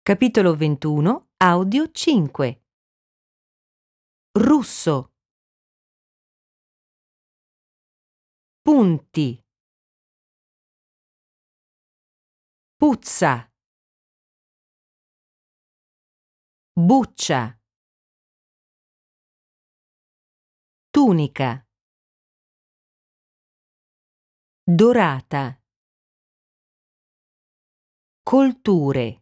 Capitolo 21, audio 5. Russo. Punti. Puzza. Buccia. Tunica. Dorata. Colture.